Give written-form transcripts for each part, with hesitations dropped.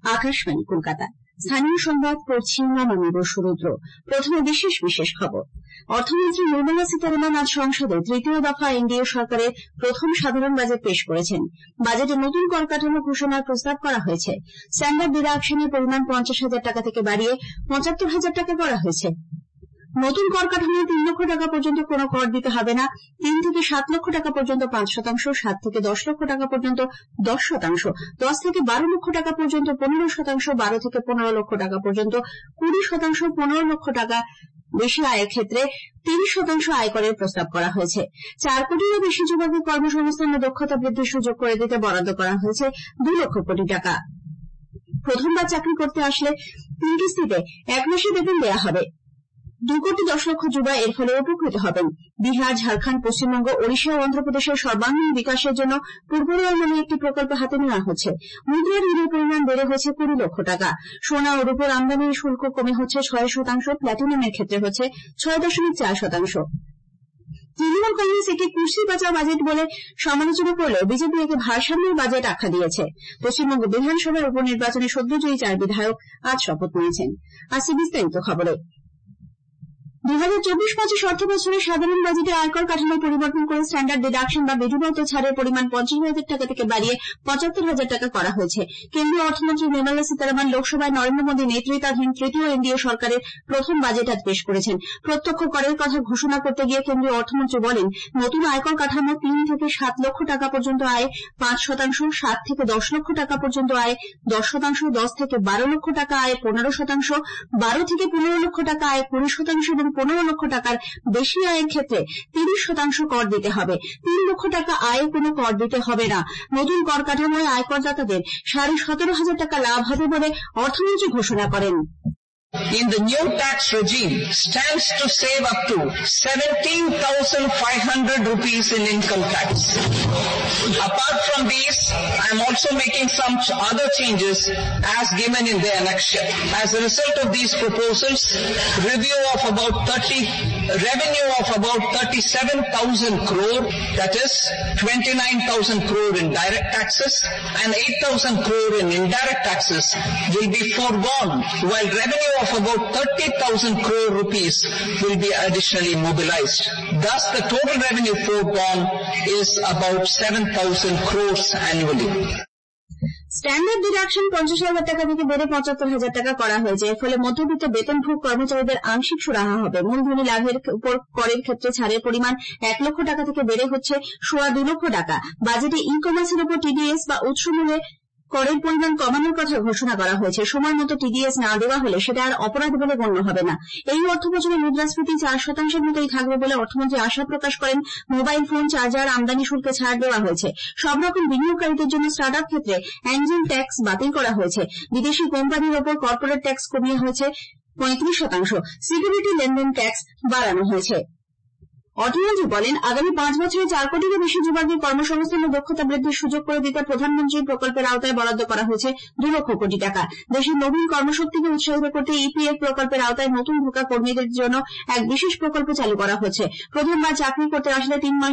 আকাশবাণী কলকাতা। স্থানীয় সংবাদ পড়ছি নমামি বসু রুদ্র। প্রথমে বিশেষ খবর। অর্থমন্ত্রী নির্মলা সীতারামন আজ সংসদে তৃতীয় দফা এনডিএ সরকারের প্রথম সাধারণ বাজেট পেশ করেছেন। বাজেটে নতুন কর কাঠামো ঘোষণার প্রস্তাব করা হয়েছে। স্ট্যান্ডার্ড ডিডাকশনের পরিমাণ 50,000 টাকা থেকে বাড়িয়ে 75,000 টাকা করা হয়েছে। নতুন কর কাঠামোয় 3 লক্ষ টাকা পর্যন্ত কোনো কর দিতে হবে না। 3 থেকে 7 লক্ষ টাকা পর্যন্ত 5%, 7 থেকে 10 লক্ষ টাকা পর্যন্ত 10%, 10 থেকে 12 লক্ষ টাকা পর্যন্ত 15%, 12 থেকে 15 লক্ষ টাকা পর্যন্ত 20%, 15 লক্ষ টাকা বেশি আয়ের ক্ষেত্রে 30% আয়করের প্রস্তাব করা হয়েছে। 4 কোটিরও বেশি যুবকের কর্মসংস্থান ও দক্ষতা বৃদ্ধির সুযোগ করে দিতে বরাদ্দ করা হয়েছে 2 লক্ষ কোটি টাকা। প্রথমবার চাকরি করতে আসলে 3 কিস্তিতে 1 মাসের বেতন দেওয়া হবে। 2 কোটি 10 লক্ষ যুবা এর ফলে উপকৃত হবেন। বিহার, ঝাড়খণ্ড, পশ্চিমবঙ্গ, ওড়িশা ও অন্ধ্রপ্রদেশের সর্বাঙ্গীন বিকাশের জন্য পূর্বোদয় নামে একটি প্রকল্প হাতে নেওয়া হচ্ছে। মুদ্রা ঋণের পরিমাণ বেড়ে হয়েছে 20 লক্ষ টাকা। সোনা ও রূপোর আমদানির শুল্ক কমে হচ্ছে 6%, প্ল্যাটিনামের ক্ষেত্রে হচ্ছে 6.4%। তৃণমূল কংগ্রেস একে কুর্সি বাঁচাও বাজেট বলে সমালোচনা করলেও বিজেপি একে ভারসাম্যের বাজেট আখ্যা দিয়েছে। পশ্চিমবঙ্গ বিধানসভার উপনির্বাচনে সদ্যজয়ী 4 বিধায়ক আজ শপথ নিয়েছেন। আসছে বিস্তারিত খবরে। 2024-25 অর্থ বছরে সাধারণ বাজেটে আয়কর কাঠামো পরিবর্তন করে স্ট্যান্ডার্ড ডিডাকশন বা বিধিবদ্ধ ছাড়ের পরিমাণ 50,000 টাকা থেকে বাড়িয়ে 75,000 টাকা করা হয়েছে। কেন্দ্রীয় অর্থমন্ত্রী নির্মলা সীতারামন লোকসভায় নরেন্দ্র মোদী নেতৃত্বাধীন তৃতীয় এনডিএ সরকারের প্রথম বাজেট আজ পেশ করেছেন। প্রত্যক্ষ করের কথা ঘোষণা করতে গিয়ে কেন্দ্রীয় অর্থমন্ত্রী বলেন, নতুন আয়কর কাঠামো 3 থেকে 7 লক্ষ টাকা পর্যন্ত আয় 5%, 7 থেকে 10 লক্ষ টাকা পর্যন্ত আয় 10%, 10 থেকে 12 লক্ষ টাকা আয় 15%, 12 থেকে 15 লক্ষ টাকা আয় 20% এবং 15 লক্ষ টাকার বেশি আয়ের ক্ষেত্রে 30% কর দিতে হবে। 3 লক্ষ টাকা আয়ে কোনো কর দিতে হবে না। নতুন কর কাঠামোয় আয়করদাতাদের 17,500 টাকা লাভ হবে বলে অর্থমন্ত্রী ঘোষণা করেন। In the new tax regime stands to save up to 17,500 rupees in income tax. Apart from these, I am also making some other changes as given in the annexure. As a result of these proposals, revenue of about 37,000 crore, that is 29,000 crore in direct taxes and 8,000 crore in indirect taxes will be foregone, while revenue of about 30,000 crore rupees will be additionally mobilized. Thus, the total revenue foregone is about 7,000 crores annually. Standard deduction 50,000 টাকা থেকে বেড়ে 75,000 টাকা করা হয়েছে। এর ফলে মধ্যবিত্ত বেতনভোগ কর্মচারীদের আংশিক সুরাহা হবে। মূলধনী লাভের উপর করের ক্ষেত্রে ছাড়ের পরিমাণ 1 লক্ষ টাকা থেকে বেড়ে হচ্ছে 2.25 লক্ষ টাকা। বাজেটে ই কমার্সের উপর টিডিএস বা উৎসমূল্যে করের পরিমাণ কমানোর কথা ঘোষণা করা হয়েছে। সময় মতো টিডিএস না দেওয়া হলে সেটা আর অপরাধ বলে গণ্য হবে না। এই অর্থবছরে মুদ্রাস্ফীতি 4% মতোই থাকবে বলে অর্থমন্ত্রী আশা প্রকাশ করেন। মোবাইল ফোন, চার্জার, আমদানি শুল্কে ছাড় দেওয়া হয়েছে। সব রকম বিনিয়োগকারীদের জন্য স্টার্ট আপ ক্ষেত্রে অ্যাঞ্জেল ট্যাক্স বাতিল করা হয়েছে। বিদেশি কোম্পানির ওপর কর্পোরেট ট্যাক্স কমিয়ে হয়েছে 35%। সিকিউরিটি লেনদেন ট্যাক্স বাড়ানো হয়েছে। অর্থমন্ত্রী বলেন, আগামী 5 বছরে 4 কোটিরও বেশি যুবকদের কর্মসংস্থান ও দক্ষতা বৃদ্ধির সুযোগ করে দিতে প্রধানমন্ত্রী প্রকল্পের আওতায় বরাদ্দ করা হয়েছে 2 লক্ষ কোটি টাকা। দেশের নবীন কর্মশক্তিকে উৎসাহিত করতে ইপিএফ প্রকল্পের আওতায় নতুন ঢোকা কর্মীদের জন্য এক বিশেষ প্রকল্প চালু করা হচ্ছে। প্রথমবার চাকরি করতে আসলে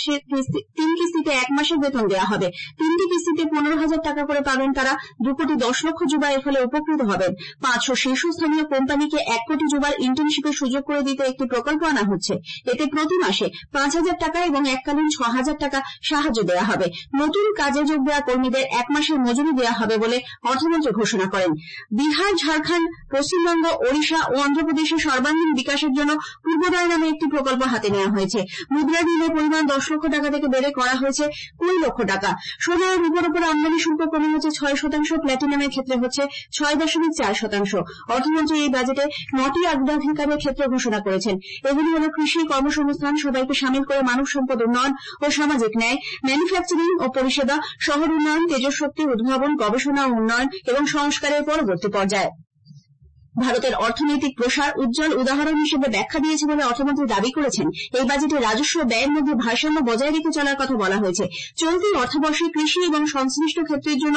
3 কিস্তিতে 1 মাসের বেতন দেওয়া হবে। 3টি কিস্তিতে 15,000 টাকা করে পাবেন তারা। 2 কোটি 10 লক্ষ যুবা এর ফলে উপকৃত হবেন। 500 শীর্ষস্থানীয় কোম্পানিকে 1 কোটি যুবার ইন্টার্নশিপের সুযোগ করে দিতে একটি প্রকল্প আনা হচ্ছে। এতে প্রতি মাসে 5,000 টাকা এবং এককালীন 6,000 টাকা সাহায্য দেওয়া হবে। নতুন কাজে যোগ দেওয়া কর্মীদের 1 মাসের মজুরি দেওয়া হবে বলে অর্থমন্ত্রী ঘোষণা করেন। বিহার, ঝাড়খণ্ড, পশ্চিমবঙ্গ, ওড়িশা ও অন্ধ্রপ্রদেশের সর্বাঙ্গীন বিকাশের জন্য পূর্বোদয় নামে একটি প্রকল্প হাতে নেওয়া হয়েছে। মুদ্রা ঋণের পরিমাণ 10 লক্ষ টাকা থেকে বেড়ে করা হয়েছে 20 লক্ষ টাকা। সোনা ও রূপোর উপর আমদানি শুল্ক কমে হচ্ছে 6%, প্ল্যাটিনামের ক্ষেত্রে হচ্ছে 6.4%। অর্থমন্ত্রী এই বাজেটে 9টি অগ্রাধিকারের ক্ষেত্র ঘোষণা করেছেন। এগুলি হল কৃষি, কর্মসংস্থান, সবাইকে শামিল করে মানব সম্পদ উন্নয়ন ও সামাজিক ন্যায়, ম্যানুফ্যাকচারিং ও পরিষেবা, শহর উন্নয়ন, তেজশক্তি, উদ্ভাবন, গবেষণা ও উন্নয়ন এবং সংস্কারের পরবর্তী পর্যায়ে। ভারতের অর্থনৈতিক প্রসার উজ্জ্বল উদাহরণ হিসেবে ব্যাখ্যা দিয়েছে বলে অর্থমন্ত্রী দাবি করেছেন। এই বাজেটে রাজস্ব ব্যয়ের মধ্যে ভারসাম্য বজায় রেখে চলার কথা বলা হয়েছে। চলতি অর্থবর্ষে কৃষি এবং সংশ্লিষ্ট ক্ষেত্রের জন্য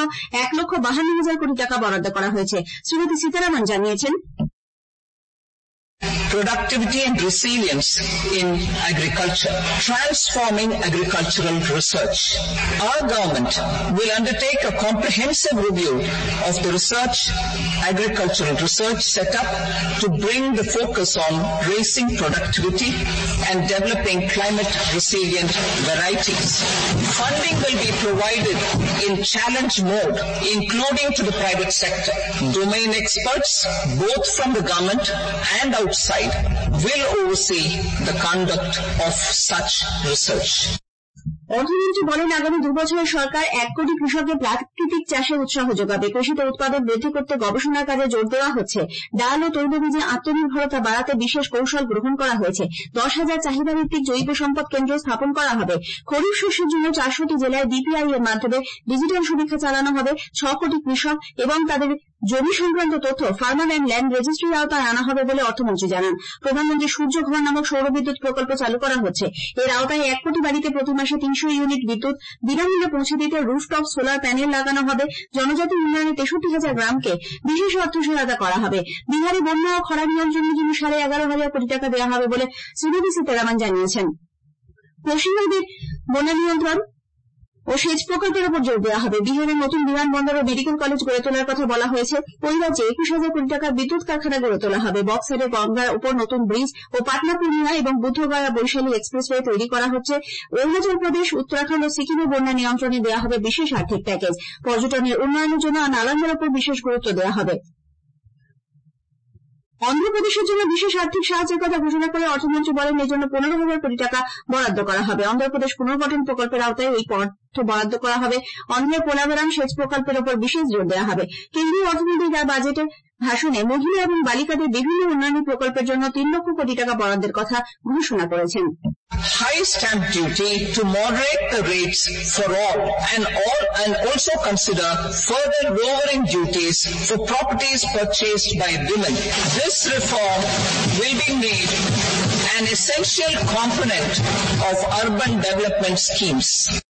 1,52,000 কোটি টাকা বরাদ্দ করা হয়েছে। শ্রীমতী সীতারামন জানিয়েছেন, productivity and resilience in agriculture, transforming agricultural research. Our government will undertake a comprehensive review of the agricultural research setup to bring the focus on raising productivity and developing climate resilient varieties. Funding will be provided in challenge mode, including to the private sector. Domain experts, both from the government and outside, will oversee the conduct of such research. অর্থমন্ত্রী বলেন আগামী 2 বছরে সরকার 1 কোটি কৃষককে প্রাকৃতিক চাষে উৎসাহ যোগাবে। কৃষিতে উৎপাদন বৃদ্ধি করতে গবেষণার কাজে জোর দেওয়া হচ্ছে। ডাল ও তৈলবীজে আত্মনির্ভরতা বাড়াতে বিশেষ কৌশল গ্রহণ করা হয়েছে। 10,000 চাহিদাভিত্তিক জৈব সম্পদ কেন্দ্র স্থাপন করা হবে। খরিফ শস্যের জন্য 400টি জেলায় বিপিআই এর মাধ্যমে ডিজিটাল সমীক্ষা চালানো হবে। 6 কোটি কৃষক এবং তাদের জমি সংক্রান্ত তথ্য ফার্মার অ্যান্ড ল্যান্ড রেজিস্ট্রির আওতায় আনা হবে বলে অর্থমন্ত্রী জানান। প্রধানমন্ত্রী সূর্য ঘর নামক সৌরবিদ্যুৎ প্রকল্প চালু করা হচ্ছে। এর আওতায় 1 কোটি বাড়িতে প্রতি মাসে 300 ইউনিট বিদ্যুৎ বিনামূল্যে পৌঁছে দিতে রুফটপ সোলার প্যানেল লাগানো হবে। জনজাতি উন্নয়নে 63,000 গ্রামকে বিশেষ অর্থ সহায়তা করা হবে। বিহারে বন্যা ও খরা নিয়ন্ত্রণের জন্য 11,500 কোটি টাকা দেওয়া হবে বলে শ্রীমতী সীতারামন জানিয়েছেন। পশ্চিমবঙ্গের বন্যা নিয়ন্ত্রণ ও সেচ প্রকল্পের উপর জোর দেওয়া হবে। বিহারের নতুন বিমানবন্দর ও মেডিকেল কলেজ গড়ে তোলার কথা বলা হয়েছে। ওই রাজ্যে 21,000 কোটি টাকার বিদ্যুৎ কারখানা গড়ে তোলা হবে। বক্সারের গঙ্গার উপর নতুন ব্রিজ ও পাটনা পূর্ণিমা এবং বুদ্ধগয়া বৈশালী এক্সপ্রেসওয়ে তৈরি করা হচ্ছে। অরুণাচল প্রদেশ, উত্তরাখণ্ড ও সিকিমে বন্যা নিয়ন্ত্রণে দেওয়া হবে বিশেষ আর্থিক প্যাকেজ। পর্যটনের উন্নয়নের জন্য নালান্দার উপর বিশেষ গুরুত্ব দেওয়া হবে। অন্ধ্রপ্রদেশের জন্য বিশেষ আর্থিক সাহায্যের কথা ঘোষণা করে অর্থমন্ত্রী বলেন এর জন্য 15,000 কোটি টাকা বরাদ্দ করা হবে। অন্ধ্রপ্রদেশ পুনর্গঠন প্রকল্পের আওতায় এই অর্থ বরাদ্দ করা হবে। অন্ধ্রের পোলাভরম সেচ প্রকল্পের উপর বিশেষ জোর দেওয়া হবে। কেন্দ্রীয় অর্থমন্ত্রী তার বাজেটের ভাষণে মহিলা এবং বালিকাদের বিভিন্ন উন্নয়নী প্রকল্পের জন্য 3 লক্ষ কোটি টাকা বরাদ্দের কথা ঘোষণা করেছেন। High stamp duty to moderate the rates for all and also consider further lowering duties for properties purchased by women. This reform will be made an essential component of urban development schemes.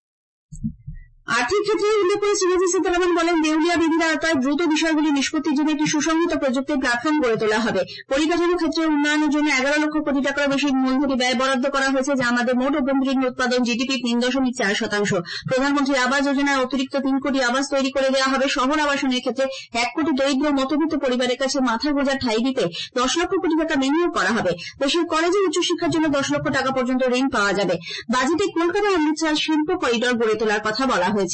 আর্থিক ক্ষেত্রে উল্লেখ করে শ্রীমতী সীতারামন বলেন দেউলিয়া বিধির আওতায় দ্রুত বিষয়গুলি নিষ্পত্তির জন্য একটি সুসংহত প্রযুক্তির প্ল্যাটফর্ম গড়ে তোলা হবে। পরিকাঠামো ক্ষেত্রে উন্নয়নের জন্য 11 লক্ষ কোটি টাকার বেশি মূলধনী ব্যয় বরাদ্দ করা হয়েছে, যা আমাদের মোট অভ্যন্তরীণ উৎপাদন জিডিপির 3.4%। প্রধানমন্ত্রী আবাস যোজনায় অতিরিক্ত 3 কোটি আবাস তৈরি করে দেওয়া হবে। শহর আবাসনের ক্ষেত্রে 1 কোটি দরিদ্র মধ্যবিত্ত পরিবারের কাছে মাথার বোঝা ঠাঁই দিতে 10 লক্ষ কোটি টাকা বিনিয়োগ করা হবে। দেশের কলেজে উচ্চশিক্ষার জন্য 10 লক্ষ টাকা পর্যন্ত ঋণ পাওয়া যাবে। বাজেটে কলকাতা অমৃতসর শিল্প করিডর গড়ে তোলার কথা বলা হয়েছে।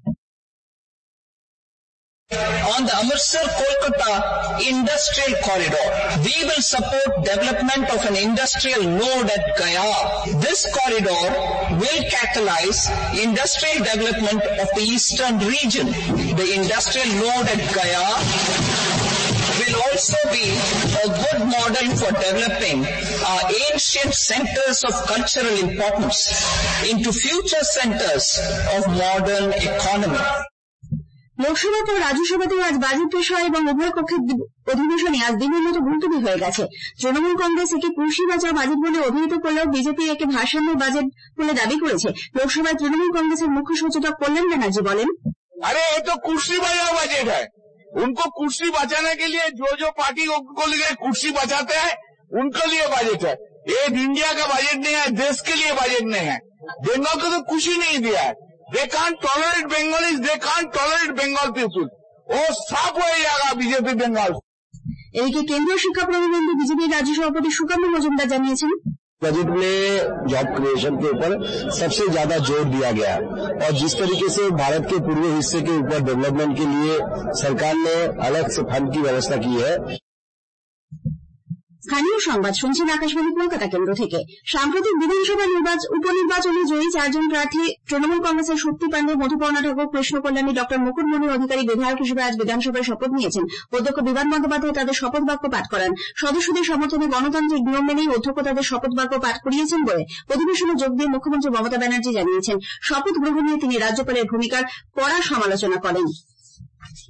On the Amritsar-Kolkata Industrial Corridor, we will support development of an industrial node at Gaya. This corridor will catalyze industrial development of the eastern region. The industrial node at Gaya will also be a good model for developing our ancient centers of cultural importance into future centers of modern economy. লোকসভাতে ও রাজ্যসভাতেও আজ budget পেশ হয় এবং উভয় কক্ষের অধিবেশনে আজ দিনের মতো মুলতবি হয়ে গেছে। তৃণমূল কংগ্রেস একে কুর্সি বাঁচাও বাজেট বলে অভিহিত করলেও বিজেপি একে ভারসাম্যের বাজেট বলে দাবি করেছে। লোকসভায় তৃণমূল কংগ্রেসের মুখ্য সচেতক কল্যাণ ব্যানার্জি বলেন, अरे ये तो कुर्सी बचाओ बजट है। उनको कुर्सी बचाने के लिए जो पार्टी को लिए कुर्सी बचाते हैं उनके लिए बजट है। ये इंडिया का बजट नहीं है, देश के लिए बजट नहीं है। बंगाल को तो कुछ ही नहीं दिया है। They can't tolerate Bengalis, they can't tolerate Bengal people. वो साफ हो जाएगा बीजेपी बंगाल। এদিকে কেন্দ্রীয় শিক্ষা প্রতিমন্ত্রী বিজেপির রাজ্য সভাপতি সুকান্ত মজুমদার জানিয়েছেন, बजट में जॉब क्रिएशन के ऊपर सबसे ज्यादा जोर दिया गया है और जिस तरीके से भारत के पूर्वी हिस्से के ऊपर डेवलपमेंट के लिए सरकार ने अलग से फंड की व्यवस्था की है। স্থানীয় সংবাদ শুনছেন আকাশবাণী কলকাতা কেন্দ্র থেকে। সাম্প্রতিক বিধানসভা উপনির্বাচনে জয়ী 4 জন প্রার্থী তৃণমূল কংগ্রেসের শক্তি পাণ্ডে, মধুপর্ণা ঠাকুর, কৃষ্ণ কল্যাণী, ডক্টর মুকুটমণি অধিকারী বিধায়ক হিসেবে আজ বিধানসভায় শপথ নিয়েছেন। অধ্যক্ষ বিমান বন্দ্যোপাধ্যায় তাদের শপথ বাক্য পাঠ করান। সদস্যদের সমর্থনে গণতান্ত্রিক নিয়ম মেনেই অধ্যক্ষ তাদের শপথ বাক্য পাঠ করিয়েছেন বলে অধিবেশনে যোগ দিয়ে মুখ্যমন্ত্রী মমতা ব্যানার্জি জানিয়েছেন। শপথ গ্রহণ নিয়ে তিনি রাজ্যপালের ভূমিকার কড়া সমালোচনা করেন।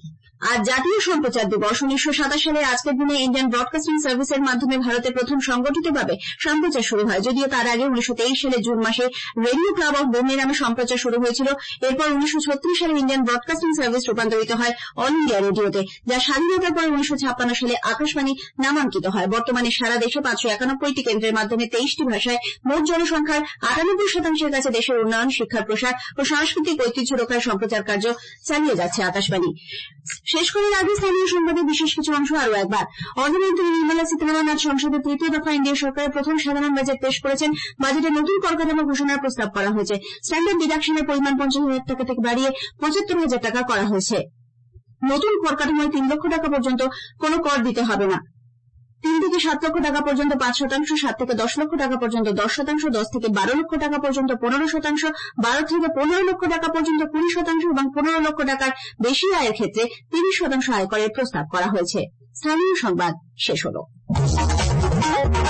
আজ জাতীয় সম্প্রচার দিবস। 1927 সালে আজকের দিনে ইন্ডিয়ান ব্রডকাস্টিং সার্ভিসের মাধ্যমে ভারতে প্রথম সংগঠিতভাবে সম্প্রচার শুরু হয়, যদিও তার আগে 1923 সালে জুন মাসে রেডিও ক্লাব অফ বোম্বে নামে সম্প্রচার শুরু হয়েছিল। এরপর 1936 সালে ইন্ডিয়ান ব্রডকাস্টিং সার্ভিস রূপান্তরিত হয় অল ইন্ডিয়া রেডিওতে, যা স্বাধীনতার পর 1956 সালে আকাশবাণী নামাঙ্কিত হয়। বর্তমানে সারা দেশে 591টি কেন্দ্রের মাধ্যমে 23টি ভাষায় মোট জনসংখ্যার 98% কাছে দেশের উন্নয়ন, শিক্ষার প্রসার ও সাংস্কৃতিক ঐতিহ্য রক্ষায় সম্প্রচার কার্য চালিয়ে যাচ্ছে আকাশবাণী। শেষ করার আগে স্থানীয় সংবাদে বিশেষ কিছু অংশ আরও একবার। অর্থমন্ত্রী নির্মলা সীতারামন আজ সংসদে তৃতীয় দফা এনডিএ সরকারের প্রথম সাধারণ বাজেট পেশ করেছেন। বাজেটে নতুন কর কাঠামো ঘোষণার প্রস্তাব করা হয়েছে। স্ট্যান্ডার্ড ডিডাকশনের পরিমাণ 50,000 টাকা থেকে বাড়িয়ে 75,000 টাকা করা হয়েছে। নতুন কর কাঠামোয় 3 লক্ষ টাকা পর্যন্ত কোনো কর দিতে হবে না। 3 থেকে 7 লক্ষ টাকা পর্যন্ত 5%, 7 থেকে 10 লক্ষ টাকা পর্যন্ত 10%, 10 থেকে 12 লক্ষ টাকা পর্যন্ত 15%, 12 থেকে 15 লক্ষ টাকা পর্যন্ত 20% এবং 15 লক্ষ টাকার বেশি আয়ের ক্ষেত্রে 30% আয়করের প্রস্তাব করা হয়েছে। স্থানীয় সংবাদ শেষ হলো।